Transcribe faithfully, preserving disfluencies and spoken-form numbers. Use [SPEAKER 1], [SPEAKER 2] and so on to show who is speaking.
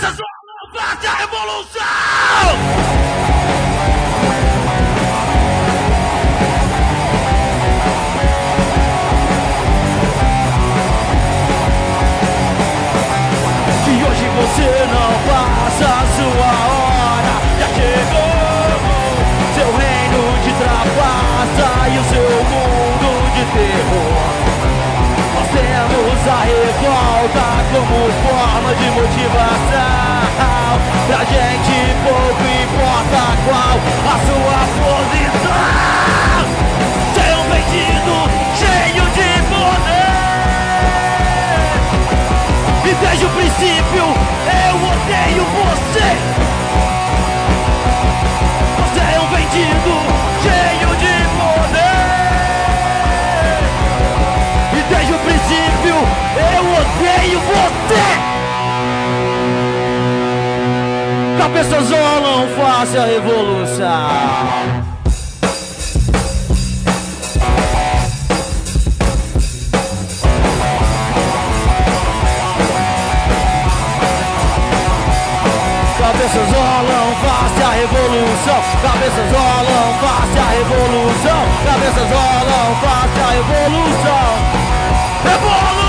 [SPEAKER 1] Cabeças rolam, bate a revolução! Você não passa a sua hora, já chegou seu reino de trapaça e o seu mundo de terror. Nós temos a revolta como forma de motivação. Pra gente pouco importa qual a sua posição. Você é um vendido cheio de poder. E desde o princípio eu odeio você. Você é um vendido cheio de poder. E desde o princípio eu odeio você. Cabeças rolam, faça a revolução. Cabeças rolam, faça a revolução. Cabeças rolam, faça a revolução. Cabeças rolam, faça a revolução. Revolução!